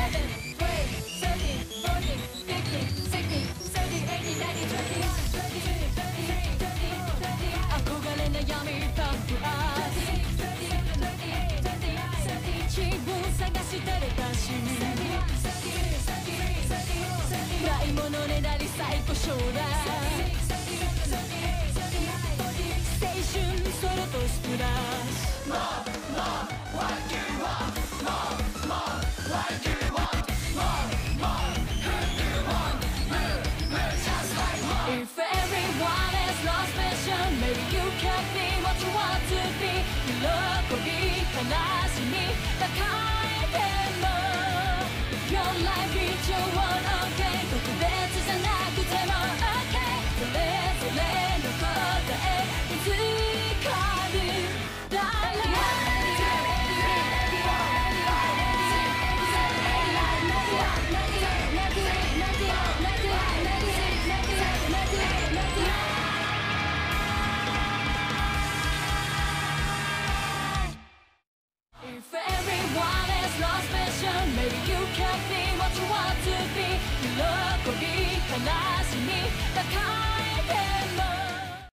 憧れ悩みパンプアップ自分探してるたしないものねだり最高賞だ青春ソロとスプラッシュIf everyone is not special, maybe you can be what you want to be. 喜び、悲しみ、抱えても Your life is your own